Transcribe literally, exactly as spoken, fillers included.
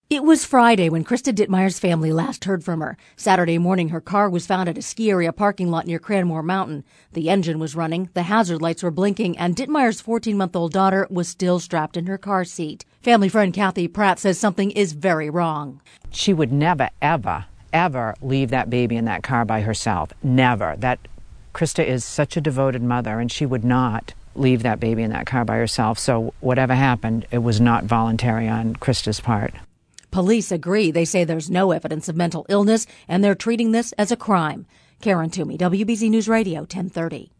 It was Friday when Krista Dittmeyer's family last heard from her. Saturday morning, her car was found at a ski area parking lot near Cranmore Mountain. The engine was running, the hazard lights were blinking, and Dittmeyer's fourteen-month-old daughter was still strapped in her car seat. Family friend Kathy Pratt says something is very wrong. She would never, ever, ever leave that baby in that car by herself. Never. That Krista is such a devoted mother, and she would not leave that baby in that car by herself. So whatever happened, it was not voluntary on Krista's part. Police agree. They say there's no evidence of mental illness, and they're treating this as a crime. Karen Toomey, W B Z News Radio, ten thirty.